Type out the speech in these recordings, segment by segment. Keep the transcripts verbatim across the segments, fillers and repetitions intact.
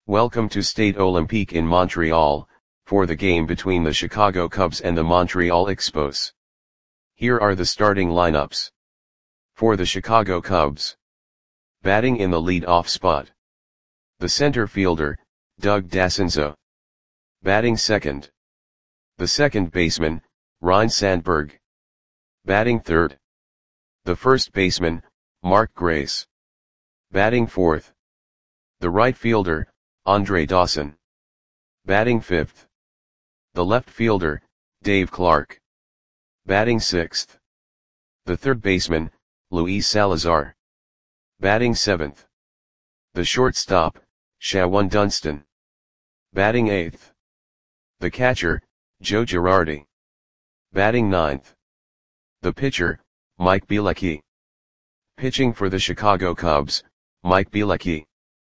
Welcome to Stade Olympique in Montreal, for the game between the Chicago Cubs and the Montreal Expos. Here are the starting lineups. For the Chicago Cubs. Batting in the lead-off spot. The center fielder, Doug Dascenzo. Batting second. The second baseman, Ryne Sandberg. Batting third. The first baseman, Mark Grace. Batting fourth. The right fielder, Andre Dawson. Batting fifth. The left fielder, Dave Clark. Batting sixth. The third baseman, Luis Salazar. Batting seventh. The shortstop, Shawon Dunston. Batting eighth. The catcher, Joe Girardi. Batting ninth. The pitcher, Mike Bielecki. Pitching for the Chicago Cubs, Mike Bielecki.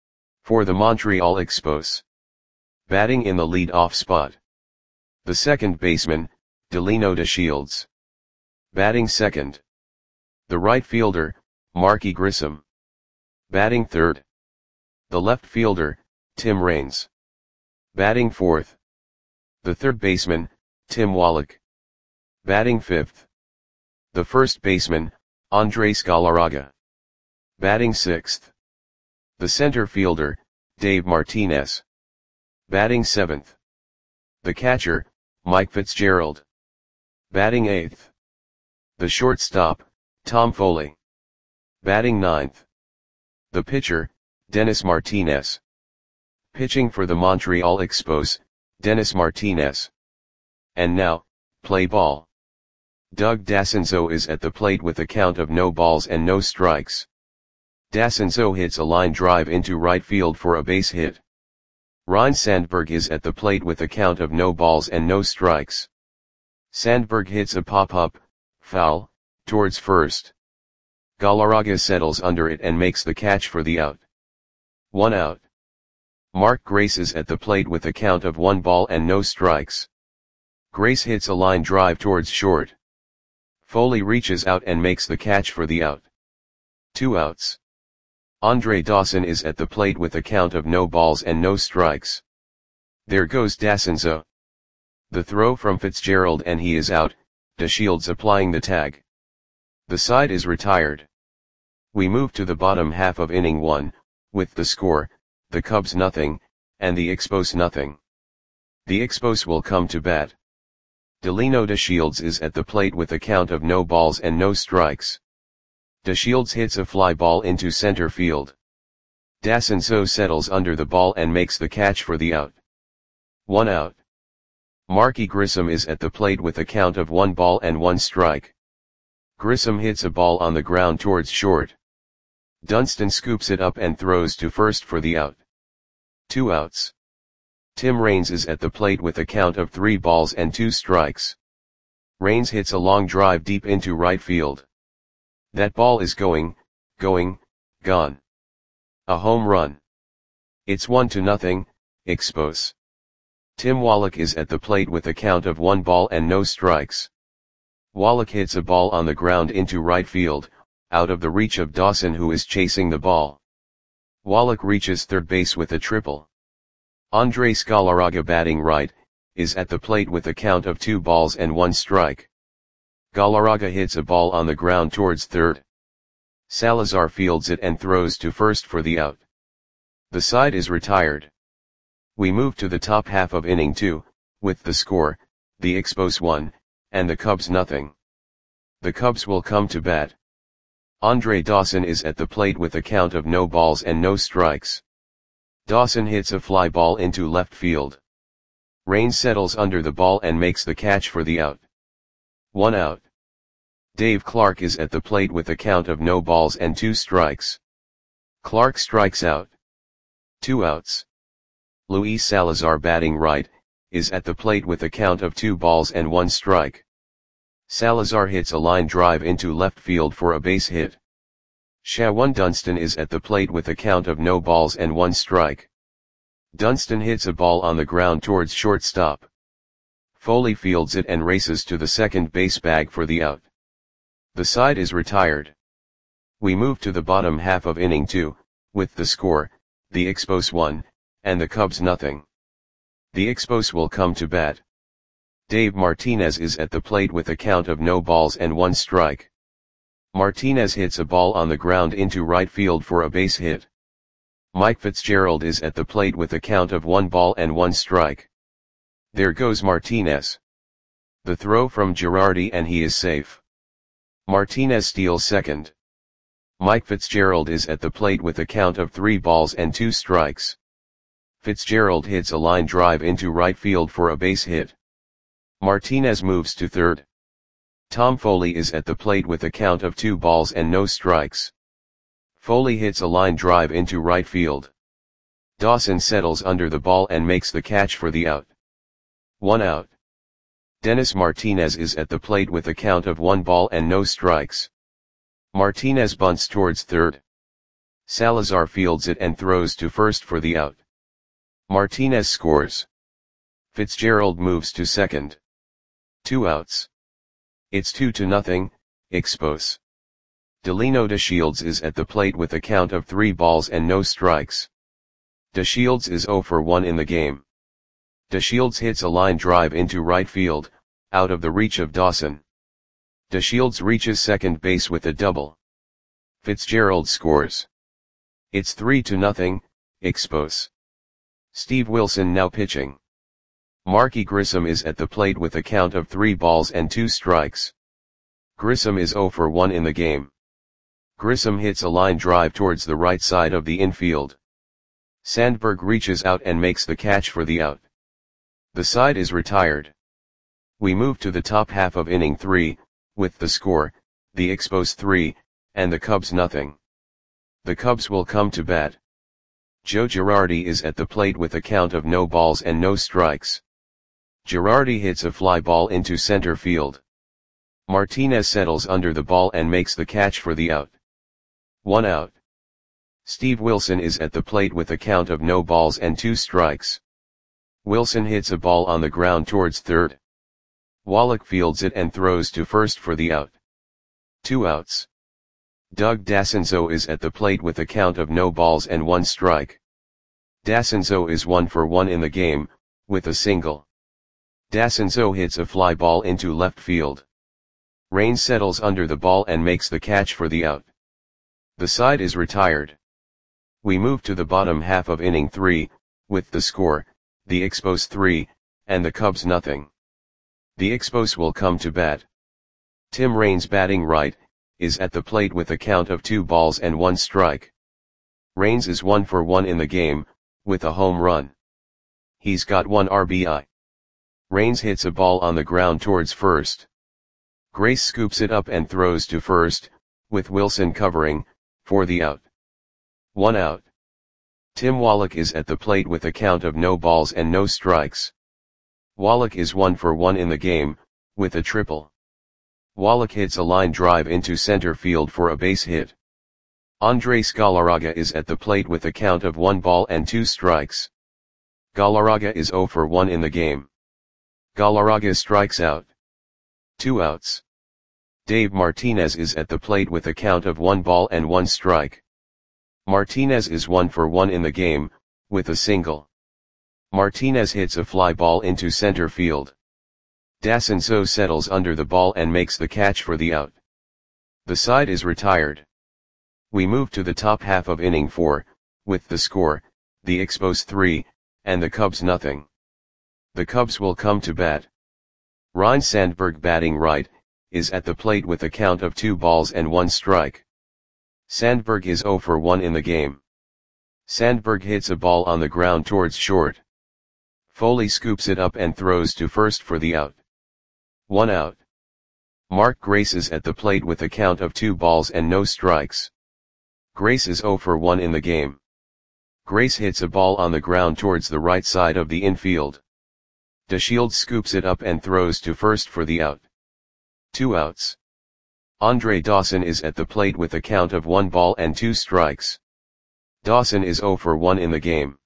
For the Montreal Expos. Batting in the lead-off spot. The second baseman, Delino DeShields. Batting second. The right fielder, Marky Grissom. Batting third. The left fielder, Tim Raines. Batting fourth. The third baseman, Tim Wallach. Batting fifth. The first baseman, Andres Galarraga. Batting sixth. The center fielder, Dave Martinez. Batting seventh. The catcher, Mike Fitzgerald. Batting eighth. The shortstop, Tom Foley. Batting ninth. The pitcher, Dennis Martinez. Pitching for the Montreal Expos, Dennis Martinez. And now, play ball. Doug Dascenzo is at the plate with a count of no balls and no strikes. Dascenzo hits a line drive into right field for a base hit. Ryne Sandberg is at the plate with a count of no balls and no strikes. Sandberg hits a pop-up, foul, towards first. Galarraga settles under it and makes the catch for the out. One out. Mark Grace is at the plate with a count of one ball and no strikes. Grace hits a line drive towards short. Foley reaches out and makes the catch for the out. Two outs. Andre Dawson is at the plate with a count of no balls and no strikes. There goes Dascenzo. The throw from Fitzgerald and he is out, DeShields applying the tag. The side is retired. We move to the bottom half of inning one, with the score, the Cubs nothing, and the Expos nothing. The Expos will come to bat. Delino DeShields is at the plate with a count of no balls and no strikes. DeShields hits a fly ball into center field. Dascenzo settles under the ball and makes the catch for the out. One out. Marky Grissom is at the plate with a count of one ball and one strike. Grissom hits a ball on the ground towards short. Dunston scoops it up and throws to first for the out. Two outs. Tim Raines is at the plate with a count of three balls and two strikes. Raines hits a long drive deep into right field. That ball is going, going, gone. A home run. It's one to nothing, Expos. Tim Wallach is at the plate with a count of one ball and no strikes. Wallach hits a ball on the ground into right field, out of the reach of Dawson who is chasing the ball. Wallach reaches third base with a triple. Andres Galarraga batting right, is at the plate with a count of two balls and one strike. Galarraga hits a ball on the ground towards third. Salazar fields it and throws to first for the out. The side is retired. We move to the top half of inning two, with the score, the Expos one, and the Cubs nothing. The Cubs will come to bat. Andre Dawson is at the plate with a count of no balls and no strikes. Dawson hits a fly ball into left field. Raines settles under the ball and makes the catch for the out. One out. Dave Clark is at the plate with a count of no balls and two strikes. Clark strikes out. Two outs. Luis Salazar batting right, is at the plate with a count of two balls and one strike. Salazar hits a line drive into left field for a base hit. Shawon Dunston is at the plate with a count of no balls and one strike. Dunston hits a ball on the ground towards shortstop. Foley fields it and races to the second base bag for the out. The side is retired. We move to the bottom half of inning two, with the score, the Expos one, and the Cubs nothing. The Expos will come to bat. Dave Martinez is at the plate with a count of no balls and one strike. Martinez hits a ball on the ground into right field for a base hit. Mike Fitzgerald is at the plate with a count of one ball and one strike. There goes Martinez. The throw from Girardi and he is safe. Martinez steals second. Mike Fitzgerald is at the plate with a count of three balls and two strikes. Fitzgerald hits a line drive into right field for a base hit. Martinez moves to third. Tom Foley is at the plate with a count of two balls and no strikes. Foley hits a line drive into right field. Dawson settles under the ball and makes the catch for the out. One out. Dennis Martinez is at the plate with a count of one ball and no strikes. Martinez bunts towards third. Salazar fields it and throws to first for the out. Martinez scores. Fitzgerald moves to second. Two outs. It's two to nothing, Expos. Delino DeShields is at the plate with a count of three balls and no strikes. DeShields is zero for one in the game. DeShields hits a line drive into right field, out of the reach of Dawson. DeShields reaches second base with a double. Fitzgerald scores. It's three to nothing, Expos. Steve Wilson now pitching. Marky Grissom is at the plate with a count of three balls and two strikes. Grissom is zero for one in the game. Grissom hits a line drive towards the right side of the infield. Sandberg reaches out and makes the catch for the out. The side is retired. We move to the top half of inning three, with the score, the Expos three, and the Cubs nothing. The Cubs will come to bat. Joe Girardi is at the plate with a count of no balls and no strikes. Girardi hits a fly ball into center field. Martinez settles under the ball and makes the catch for the out. One out. Steve Wilson is at the plate with a count of no balls and two strikes. Wilson hits a ball on the ground towards third. Wallach fields it and throws to first for the out. Two outs. Doug Dassenzo is at the plate with a count of no balls and one strike. Dassenzo is one for one in the game, with a single. Dassenzo hits a fly ball into left field. Rain settles under the ball and makes the catch for the out. The side is retired. We move to the bottom half of inning three, with the score, the Expos three, and the Cubs nothing. The Expos will come to bat. Tim Raines batting right, is at the plate with a count of two balls and one strike. Raines is one for one in the game, with a home run. He's got one R B I. Raines hits a ball on the ground towards first. Grace scoops it up and throws to first, with Wilson covering, for the out. One out. Tim Wallach is at the plate with a count of no balls and no strikes. Wallach is one for one in the game, with a triple. Wallach hits a line drive into center field for a base hit. Andres Galarraga is at the plate with a count of one ball and two strikes. Galarraga is zero for one in the game. Galarraga strikes out. Two outs. Dave Martinez is at the plate with a count of one ball and one strike. Martinez is one for one in the game, with a single. Martinez hits a fly ball into center field. Dassenzo settles under the ball and makes the catch for the out. The side is retired. We move to the top half of inning four, with the score, the Expos three, and the Cubs nothing. The Cubs will come to bat. Ryne Sandberg batting right, is at the plate with a count of two balls and one strike. Sandberg is zero for one in the game. Sandberg hits a ball on the ground towards short. Foley scoops it up and throws to first for the out. One out. Mark Grace is at the plate with a count of two balls and no strikes. Grace is zero for one in the game. Grace hits a ball on the ground towards the right side of the infield. DeShields scoops it up and throws to first for the out. Two outs. Andre Dawson is at the plate with a count of one ball and two strikes. Dawson is zero for one in the game.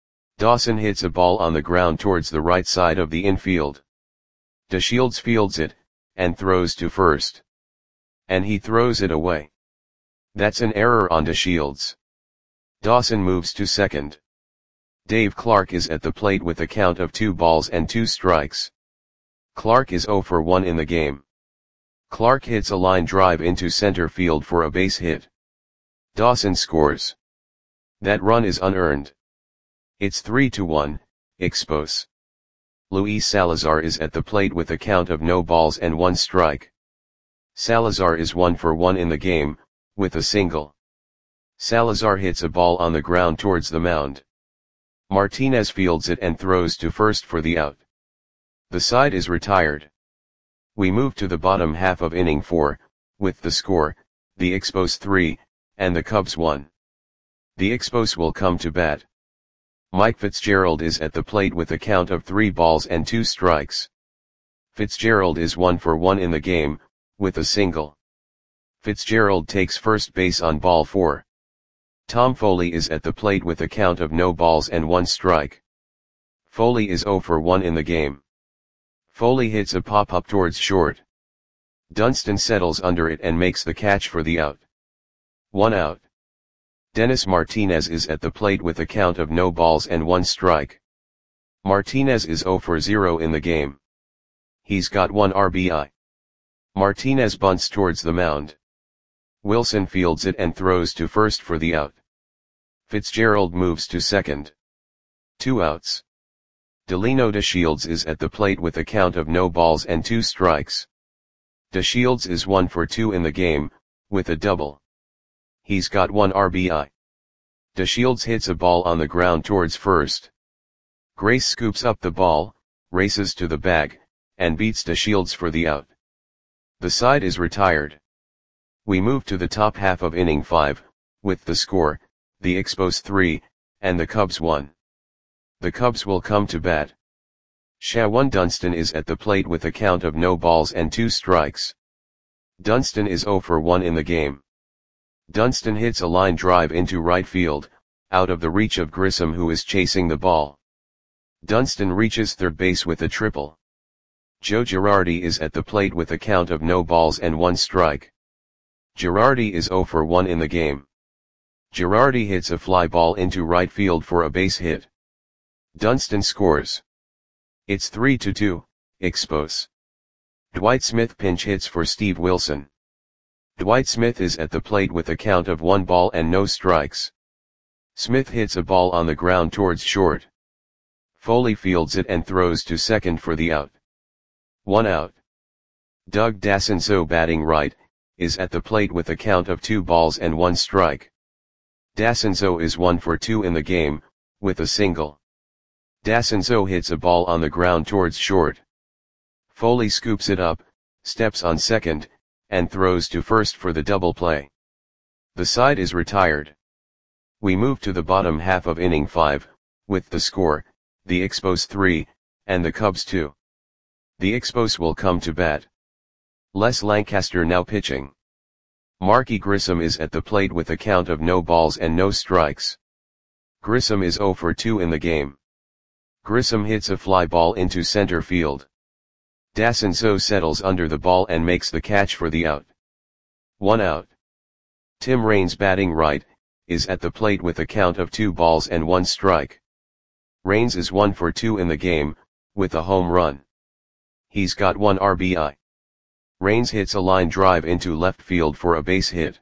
Dawson hits a ball on the ground towards the right side of the infield. DeShields fields it, and throws to first. And he throws it away. That's an error on DeShields. Dawson moves to second. Dave Clark is at the plate with a count of two balls and two strikes. Clark is zero for one in the game. Clark hits a line drive into center field for a base hit. Dawson scores. That run is unearned. It's three to one, Expos. Luis Salazar is at the plate with a count of no balls and one strike. Salazar is one for one in the game, with a single. Salazar hits a ball on the ground towards the mound. Martinez fields it and throws to first for the out. The side is retired. We move to the bottom half of inning four, with the score, the Expos three, and the Cubs one. The Expos will come to bat. Mike Fitzgerald is at the plate with a count of three balls and two strikes. Fitzgerald is one for one in the game, with a single. Fitzgerald takes first base on ball four. Tom Foley is at the plate with a count of no balls and one strike. Foley is zero for one in the game. Foley hits a pop-up towards short. Dunston settles under it and makes the catch for the out. One out. Dennis Martinez is at the plate with a count of no balls and one strike. Martinez is zero for zero in the game. He's got one R B I. Martinez bunts towards the mound. Wilson fields it and throws to first for the out. Fitzgerald moves to second. Two outs. Delino DeShields is at the plate with a count of no balls and two strikes. DeShields is one for two in the game, with a double. He's got one R B I. DeShields hits a ball on the ground towards first. Grace scoops up the ball, races to the bag, and beats DeShields for the out. The side is retired. We move to the top half of inning five, with the score, the Expos three, and the Cubs one. The Cubs will come to bat. Shawan Dunston is at the plate with a count of no balls and two strikes. Dunston is zero for one in the game. Dunston hits a line drive into right field, out of the reach of Grissom who is chasing the ball. Dunston reaches third base with a triple. Joe Girardi is at the plate with a count of no balls and one strike. Girardi is zero for one in the game. Girardi hits a fly ball into right field for a base hit. Dunston scores. It's three to two, Expos. Dwight Smith pinch hits for Steve Wilson. Dwight Smith is at the plate with a count of one ball and no strikes. Smith hits a ball on the ground towards short. Foley fields it and throws to second for the out. One out. Doug Dassenso, batting right, is at the plate with a count of two balls and one strike. Dassenso is one for two in the game, with a single. Dassenso hits a ball on the ground towards short. Foley scoops it up, steps on second, and throws to first for the double play. The side is retired. We move to the bottom half of inning five, with the score, the Expos three, and the Cubs two. The Expos will come to bat. Les Lancaster now pitching. Marky Grissom is at the plate with a count of no balls and no strikes. Grissom is zero for two in the game. Grissom hits a fly ball into center field. Dassenso settles under the ball and makes the catch for the out. One out. Tim Raines, batting right, is at the plate with a count of two balls and one strike. Raines is one for two in the game, with a home run. He's got one R B I. Raines hits a line drive into left field for a base hit.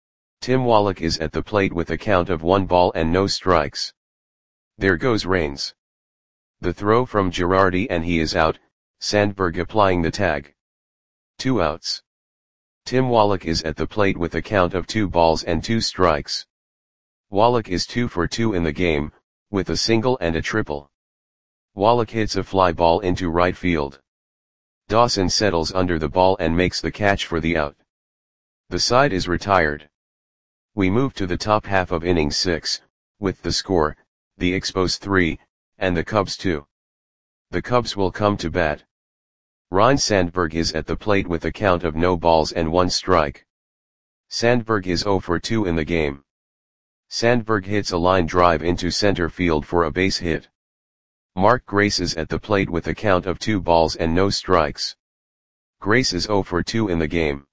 Tim Wallach is at the plate with a count of one ball and no strikes. There goes Raines. The throw from Girardi and he is out, Sandberg applying the tag. Two outs. Tim Wallach is at the plate with a count of two balls and two strikes. Wallach is two for two in the game, with a single and a triple. Wallach hits a fly ball into right field. Dawson settles under the ball and makes the catch for the out. The side is retired. We move to the top half of inning six, with the score, the Expos three, and the Cubs two. The Cubs will come to bat. Ryne Sandberg is at the plate with a count of no balls and one strike. Sandberg is zero for two in the game. Sandberg hits a line drive into center field for a base hit. Mark Grace is at the plate with a count of two balls and no strikes. Grace is zero for two in the game.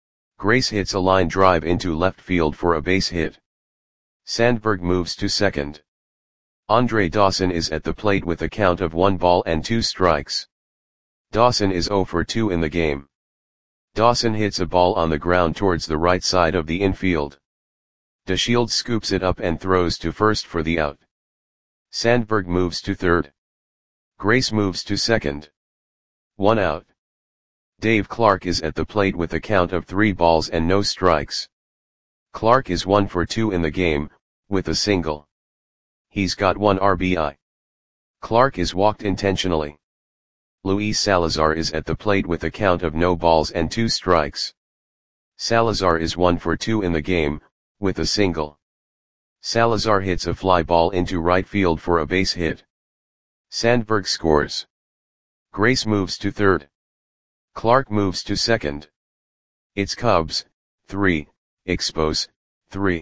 Grace hits a line drive into left field for a base hit. Sandberg moves to second. Andre Dawson is at the plate with a count of one ball and two strikes. Dawson is zero for two in the game. Dawson hits a ball on the ground towards the right side of the infield. DeShields scoops it up and throws to first for the out. Sandberg moves to third. Grace moves to second. One out. Dave Clark is at the plate with a count of three balls and no strikes. Clark is one for two in the game, with a single. He's got one R B I. Clark is walked intentionally. Luis Salazar is at the plate with a count of no balls and two strikes. Salazar is one for two in the game, with a single. Salazar hits a fly ball into right field for a base hit. Sandberg scores. Grace moves to third. Clark moves to second. It's Cubs, three, Expos, three.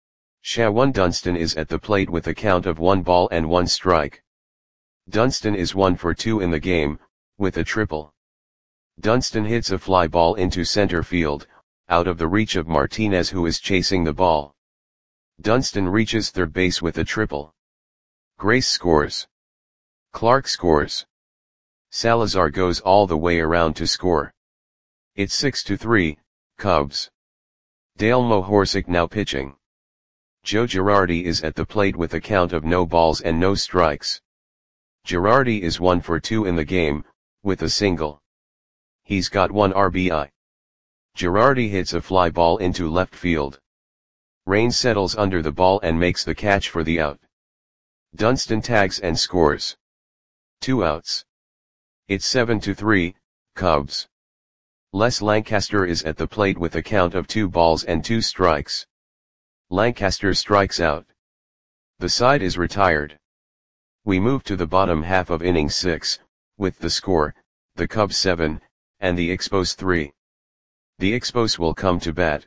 Shawan Dunston is at the plate with a count of one ball and one strike. Dunston is one for two in the game, with a triple. Dunston hits a fly ball into center field, out of the reach of Martinez, who is chasing the ball. Dunston reaches third base with a triple. Grace scores. Clark scores. Salazar goes all the way around to score. It's six to three, Cubs. Dale Mohorsic now pitching. Joe Girardi is at the plate with a count of no balls and no strikes. Girardi is one for two in the game, with a single. He's got one R B I. Girardi hits a fly ball into left field. Rain settles under the ball and makes the catch for the out. Dunston tags and scores. Two outs. It's seven to three, Cubs. Les Lancaster is at the plate with a count of two balls and two strikes. Lancaster strikes out. The side is retired. We move to the bottom half of inning six, with the score, the Cubs seven, and the Expos three. The Expos will come to bat.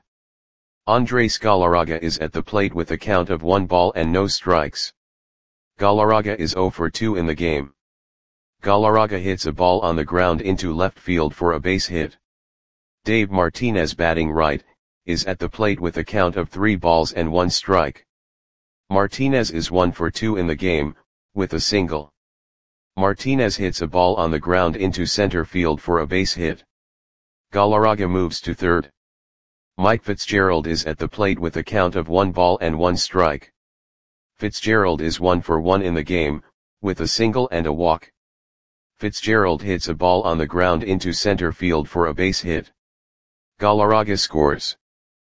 Andres Galarraga is at the plate with a count of one ball and no strikes. Galarraga is zero for two in the game. Galarraga hits a ball on the ground into left field for a base hit. Dave Martinez, batting right, is at the plate with a count of three balls and one strike. Martinez is one for two in the game, with a single. Martinez hits a ball on the ground into center field for a base hit. Galarraga moves to third. Mike Fitzgerald is at the plate with a count of one ball and one strike. Fitzgerald is one for one in the game, with a single and a walk. Fitzgerald hits a ball on the ground into center field for a base hit. Galarraga scores.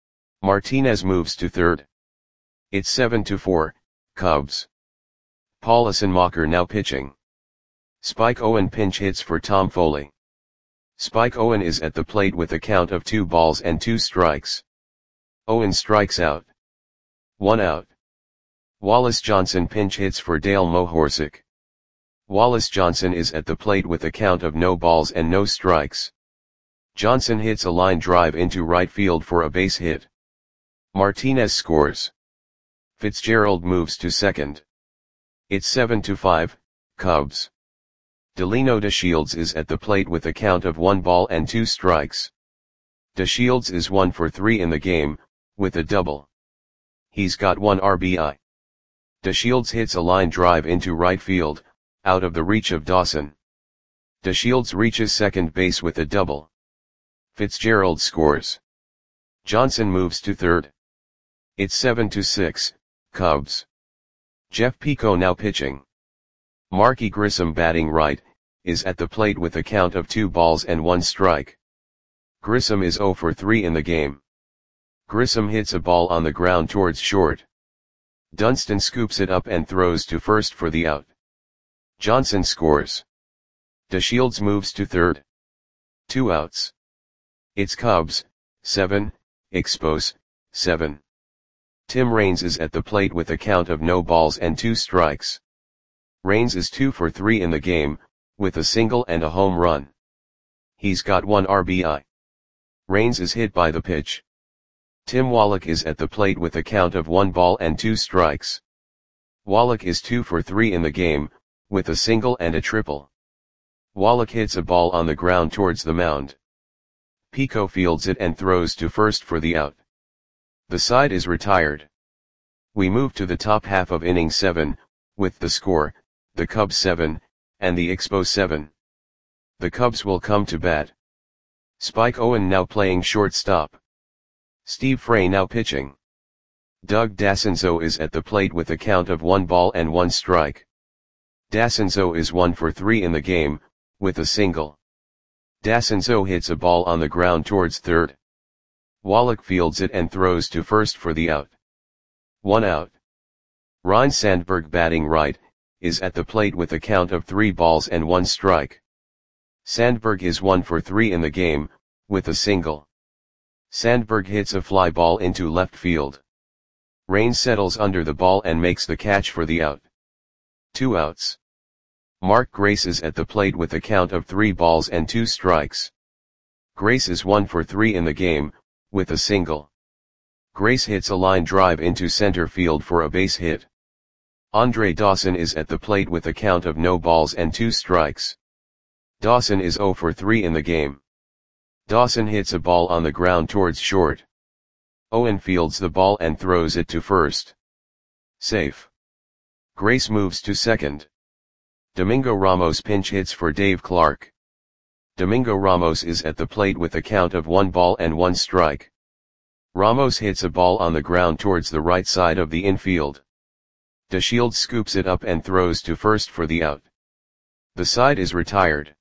Martinez moves to third. It's seven to four, Cubs. Paulison Mocker now pitching. Spike Owen pinch hits for Tom Foley. Spike Owen is at the plate with a count of two balls and two strikes. Owen strikes out. One out. Wallace Johnson pinch hits for Dale Mohorsic. Wallace Johnson is at the plate with a count of no balls and no strikes. Johnson hits a line drive into right field for a base hit. Martinez scores. Fitzgerald moves to second. It's seven to five, Cubs. Delino DeShields is at the plate with a count of one ball and two strikes. DeShields is one for three in the game, with a double. He's got one R B I. DeShields hits a line drive into right field, out of the reach of Dawson. DeShields reaches second base with a double. Fitzgerald scores. Johnson moves to third. It's seven to six, Cubs. Jeff Pico now pitching. Marky Grissom, batting right, is at the plate with a count of two balls and one strike. Grissom is zero for three in the game. Grissom hits a ball on the ground towards short. Dunston scoops it up and throws to first for the out. Johnson scores. DeShields moves to third. Two outs. It's Cubs, seven, Expos, seven. Tim Raines is at the plate with a count of no balls and two strikes. Raines is two for three in the game, with a single and a home run. He's got one R B I. Raines is hit by the pitch. Tim Wallach is at the plate with a count of one ball and two strikes. Wallach is two for three in the game, with a single and a triple. Wallach hits a ball on the ground towards the mound. Pico fields it and throws to first for the out. The side is retired. We move to the top half of inning seven, with the score, the Cubs seven, and the Expos seven. The Cubs will come to bat. Spike Owen now playing shortstop. Steve Frey now pitching. Doug Dassenzo is at the plate with a count of one ball and one strike. Dassenzo is one for three in the game, with a single. Dassenzo hits a ball on the ground towards third. Wallach fields it and throws to first for the out. One out. Ryne Sandberg batting right, is at the plate with a count of three balls and one strike. Sandberg is one for three in the game, with a single. Sandberg hits a fly ball into left field. Rain settles under the ball and makes the catch for the out. Two outs. Mark Grace is at the plate with a count of three balls and two strikes. Grace is one for three in the game, with a single. Grace hits a line drive into center field for a base hit. Andre Dawson is at the plate with a count of no balls and two strikes. Dawson is zero for three in the game. Dawson hits a ball on the ground towards short. Owen fields the ball and throws it to first. Safe. Grace moves to second. Domingo Ramos pinch hits for Dave Clark. Domingo Ramos is at the plate with a count of one ball and one strike. Ramos hits a ball on the ground towards the right side of the infield. DeShields scoops it up and throws to first for the out. The side is retired.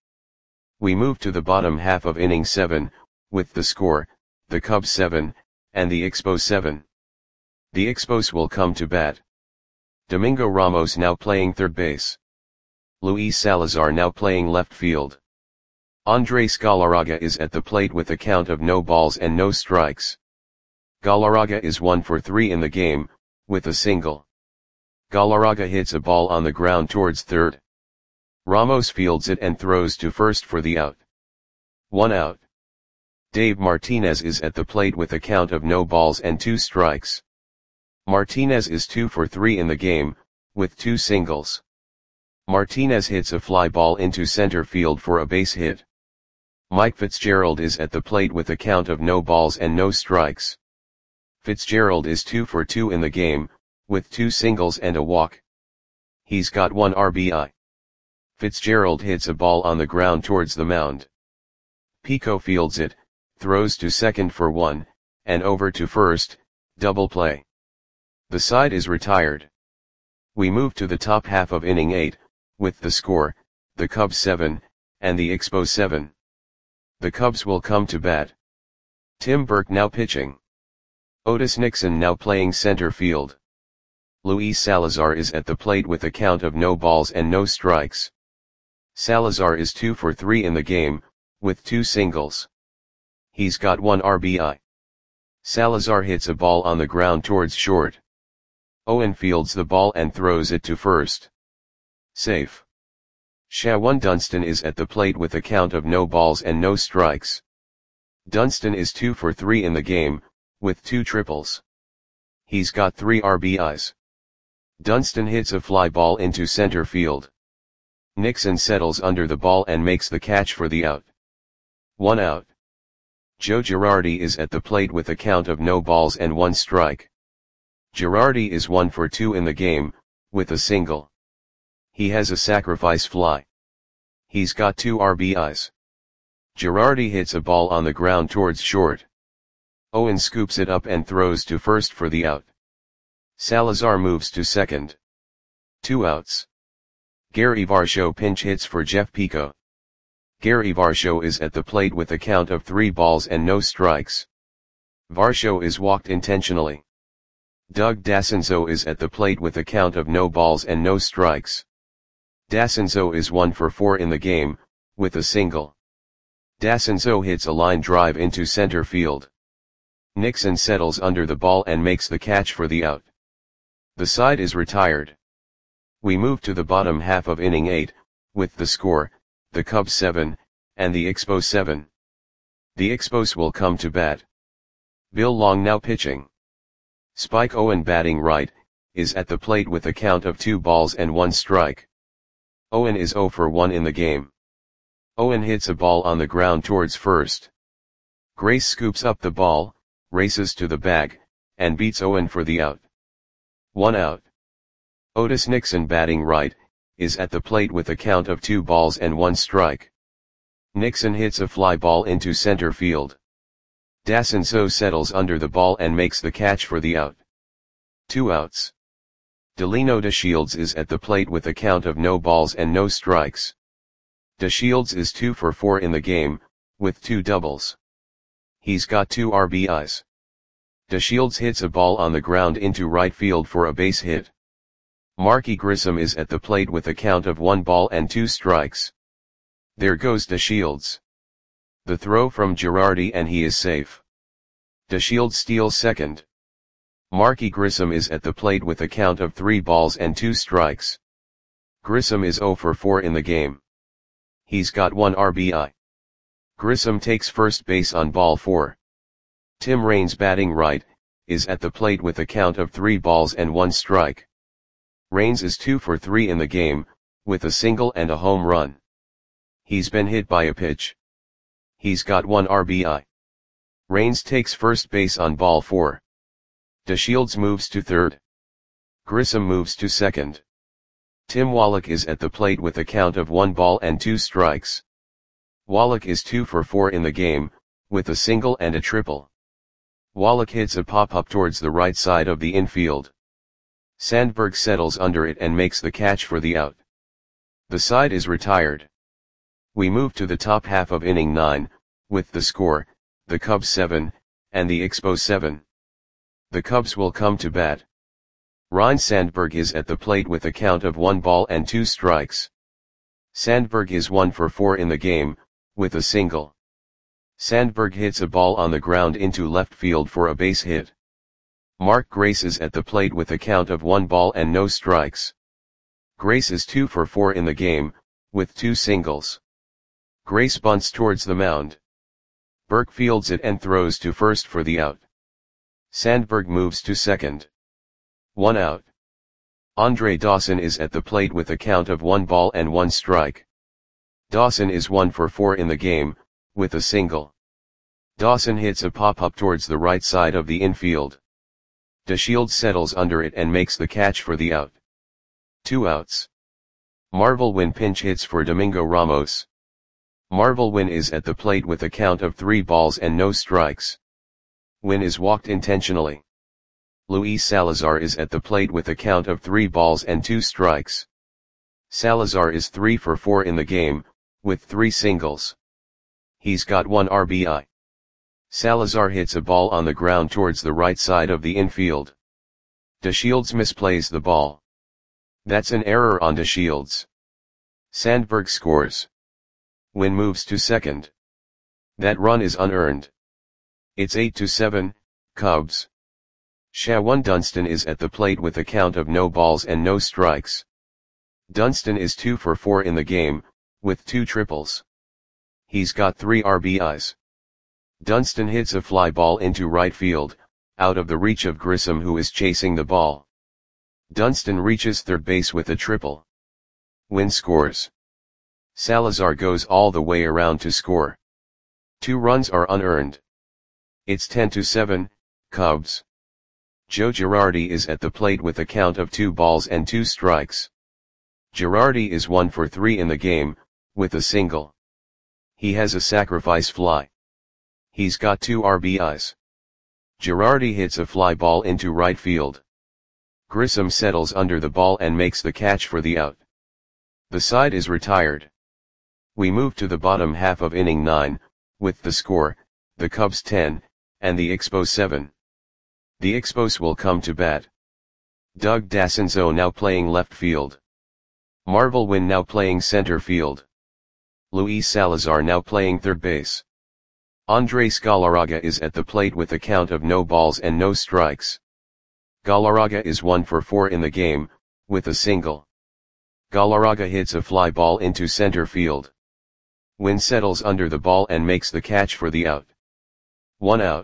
We move to the bottom half of inning seven, with the score, the Cubs seven, and the Expos seven. The Expos will come to bat. Domingo Ramos now playing third base. Luis Salazar now playing left field. Andres Galarraga is at the plate with a count of no balls and no strikes. Galarraga is one for three in the game, with a single. Galarraga hits a ball on the ground towards third. Ramos fields it and throws to first for the out. One out. Dave Martinez is at the plate with a count of no balls and two strikes. Martinez is two for three in the game, with two singles. Martinez hits a fly ball into center field for a base hit. Mike Fitzgerald is at the plate with a count of no balls and no strikes. Fitzgerald is two for two in the game, with two singles and a walk. He's got one R B I. Fitzgerald hits a ball on the ground towards the mound. Pico fields it, throws to second for one, and over to first, double play. The side is retired. We move to the top half of inning eight, with the score, the Cubs seven, and the Expos seven. The Cubs will come to bat. Tim Burke now pitching. Otis Nixon now playing center field. Luis Salazar is at the plate with a count of no balls and no strikes. Salazar is two for three in the game, with two singles. He's got one R B I. Salazar hits a ball on the ground towards short. Owen fields the ball and throws it to first. Safe. Shawan Dunston is at the plate with a count of no balls and no strikes. Dunston is two for three in the game, with two triples. He's got three R B Is. Dunston hits a fly ball into center field. Nixon settles under the ball and makes the catch for the out. One out. Joe Girardi is at the plate with a count of no balls and one strike. Girardi is one for two in the game, with a single. He has a sacrifice fly. He's got two R B Is. Girardi hits a ball on the ground towards short. Owen scoops it up and throws to first for the out. Salazar moves to second. Two outs. Gary Varsho pinch hits for Jeff Pico. Gary Varsho is at the plate with a count of three balls and no strikes. Varsho is walked intentionally. Doug Dassenzo is at the plate with a count of no balls and no strikes. Dassenzo is one for four in the game, with a single. Dassenzo hits a line drive into center field. Nixon settles under the ball and makes the catch for the out. The side is retired. We move to the bottom half of inning eight, with the score, the Cubs seven, and the Expos seven. The Expos will come to bat. Bill Long now pitching. Spike Owen batting right, is at the plate with a count of two balls and one strike. Owen is zero for one in the game. Owen hits a ball on the ground towards first. Grace scoops up the ball, races to the bag, and beats Owen for the out. One out. Otis Nixon, batting right, is at the plate with a count of two balls and one strike. Nixon hits a fly ball into center field. Dacinzo settles under the ball and makes the catch for the out. Two outs. Delino DeShields is at the plate with a count of no balls and no strikes. DeShields is two for four in the game, with two doubles. He's got two R B Is. DeShields hits a ball on the ground into right field for a base hit. Marky Grissom is at the plate with a count of one ball and two strikes. There goes DeShields. The throw from Girardi and he is safe. DeShields steals second. Marky Grissom is at the plate with a count of three balls and two strikes. Grissom is zero for four in the game. He's got one R B I. Grissom takes first base on ball four. Tim Raines, batting right, is at the plate with a count of three balls and one strike. Raines is two for three in the game, with a single and a home run. He's been hit by a pitch. He's got one R B I. Raines takes first base on ball four. DeShields moves to third. Grissom moves to second. Tim Wallach is at the plate with a count of one ball and two strikes. Wallach is two for four in the game, with a single and a triple. Wallach hits a pop-up towards the right side of the infield. Sandberg settles under it and makes the catch for the out. The side is retired. We move to the top half of inning nine, with the score, the Cubs seven, and the Expos seven. The Cubs will come to bat. Ryne Sandberg is at the plate with a count of one ball and two strikes. Sandberg is one for four in the game, with a single. Sandberg hits a ball on the ground into left field for a base hit. Mark Grace is at the plate with a count of one ball and no strikes. Grace is two for four in the game, with two singles. Grace bunts towards the mound. Burke fields it and throws to first for the out. Sandberg moves to second. One out. Andre Dawson is at the plate with a count of one ball and one strike. Dawson is one for four in the game, with a single. Dawson hits a pop-up towards the right side of the infield. DeShields settles under it and makes the catch for the out. Two outs. Marvel Wynn pinch hits for Domingo Ramos. Marvel Wynn is at the plate with a count of three balls and no strikes. Wynn is walked intentionally. Luis Salazar is at the plate with a count of three balls and two strikes. Salazar is three for four in the game, with three singles. He's got one R B I. Salazar hits a ball on the ground towards the right side of the infield. DeShields misplays the ball. That's an error on DeShields. Sandberg scores. Wynn moves to second. That run is unearned. It's eight to seven, Cubs. Shawan Dunston is at the plate with a count of no balls and no strikes. Dunston is two for four in the game, with two triples. He's got three R B Is. Dunston hits a fly ball into right field, out of the reach of Grissom, who is chasing the ball. Dunston reaches third base with a triple. Wynn scores. Salazar goes all the way around to score. Two runs are unearned. It's ten to seven, Cubs. Joe Girardi is at the plate with a count of two balls and two strikes. Girardi is one for three in the game, with a single. He has a sacrifice fly. He's got two R B Is. Girardi hits a fly ball into right field. Grissom settles under the ball and makes the catch for the out. The side is retired. We move to the bottom half of inning nine, with the score, the Cubs ten, and the Expos seven. The Expos will come to bat. Doug Dacinzo now playing left field. Marvel Wynn now playing center field. Luis Salazar now playing third base. Andres Galarraga is at the plate with a count of no balls and no strikes. Galarraga is one for four in the game, with a single. Galarraga hits a fly ball into center field. Wynn settles under the ball and makes the catch for the out. One out.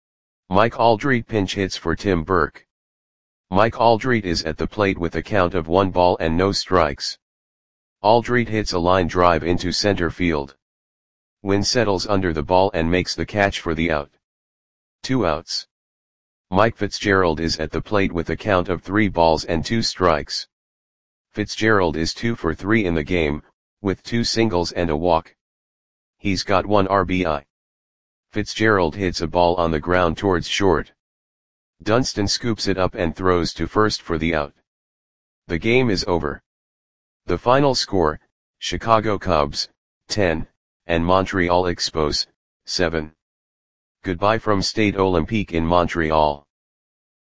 Mike Aldrete pinch hits for Tim Burke. Mike Aldrete is at the plate with a count of one ball and no strikes. Aldrete hits a line drive into center field. Wynn settles under the ball and makes the catch for the out. Two outs. Mike Fitzgerald is at the plate with a count of three balls and two strikes. Fitzgerald is two for three in the game, with two singles and a walk. He's got one R B I. Fitzgerald hits a ball on the ground towards short. Dunston scoops it up and throws to first for the out. The game is over. The final score, Chicago Cubs, ten, and Montreal Expos, seven. Goodbye from Stade Olympique in Montreal.